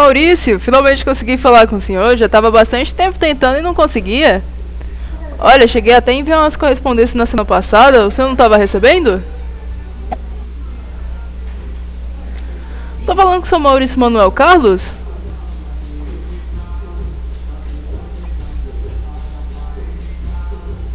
Maurício, finalmente consegui falar com o senhor. Já estava bastante tempo tentando e não conseguia. Olha, cheguei até a enviar umas correspondências na semana passada. O senhor não estava recebendo? Tô falando com o seu Maurício Manuel Carlos?